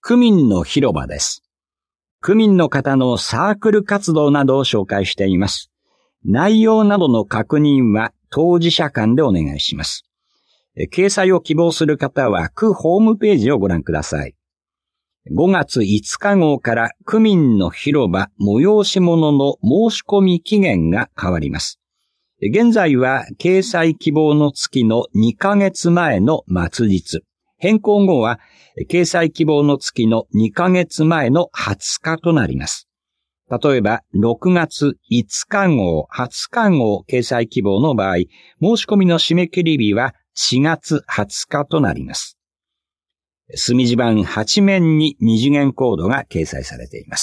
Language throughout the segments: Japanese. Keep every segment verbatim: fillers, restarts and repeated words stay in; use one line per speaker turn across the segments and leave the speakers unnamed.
区民の広場です。区民の方のサークル活動などを紹介しています。内容などの確認は当事者間でお願いします。掲載を希望する方は区ホームページをご覧ください。ごがついつか号から区民の広場催し物の申し込み期限が変わります。現在は掲載希望の月のにかげつまえの末日。変更後は掲載希望の月のにかげつまえのはつかとなります。例えばろくがついつか号、はつか号掲載希望の場合、申し込みの締め切り日はしがつはつかとなります。墨字盤はち面に二次元コードが掲載されています。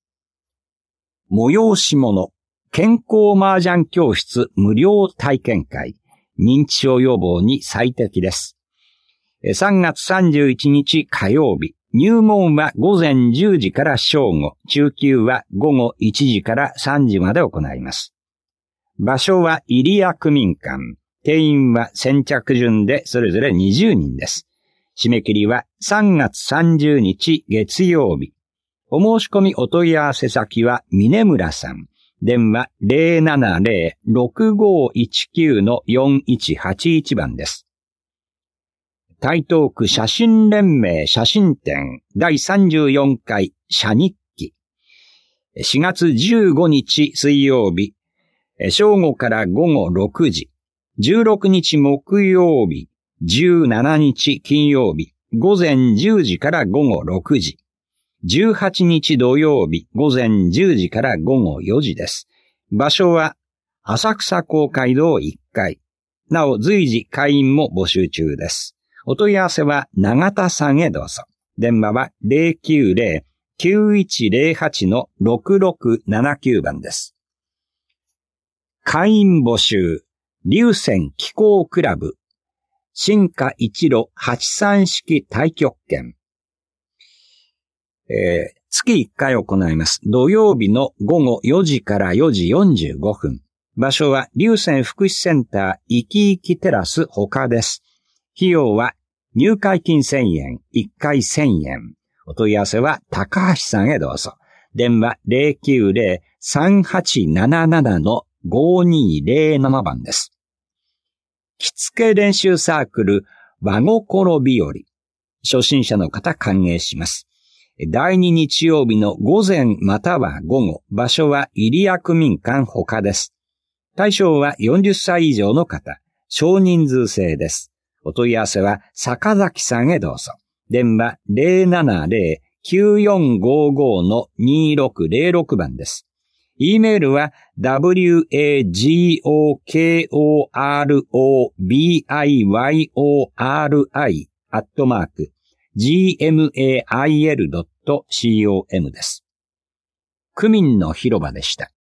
催し物、健康麻雀教室無料体験会、認知症予防に最適です。さんがつさんじゅういちにち火曜日、入門はごぜんじゅうじから正午、中級はごごいちじからさんじまで行います。場所は入谷区民館、定員は先着順でそれぞれにじゅうにんです。締め切りはさんがつさんじゅうにち月曜日。お申し込みお問い合わせ先は峰村さん。電話 ゼロななゼロ ろくごいちきゅう よんいちはちいち 番です。台東区写真連盟写真展だいさんじゅうよんかい写日記。しがつじゅうごにち水曜日、正午からごごろくじ。じゅうろくにち木曜日、じゅうしちにち金曜日、ごぜんじゅうじからごごろくじ。じゅうはちにち土曜日、ごぜんじゅうじからごごよじです。場所は浅草公会堂いっかい。なお随時会員も募集中です。お問い合わせは永田さんへどうぞ。電話は ゼロきゅうゼロ きゅういちゼロはち ろくろくななきゅう 番です。会員募集、龍泉気功クラブ、新華一路はちじゅうさん式太極拳。えー、月いっかい行います。土曜日のごごよじからよじよんじゅうごふん。場所は龍泉福祉センターいきいきテラス他です。費用は入会金せんえん、いっかいせんえん。お問い合わせは高橋さんへどうぞ。電話 ゼロきゅうゼロ さんはちなななな ごにゼロなな 番です。着付け練習サークル和心日和。初心者の方歓迎します。だいに日曜日の午前または午後、場所は入谷区民館他です。対象はよんじゅっさい以上の方、少人数制です。お問い合わせは坂崎さんへどうぞ。電話 ゼロななゼロ きゅうよんごご にろくゼロろく 番です。e メールは ダブリューエージーオーケーオーアールオービーアイワイオーアールアイ アットマーク ジーエムエーアイエルドットコム です。区民の広場でした。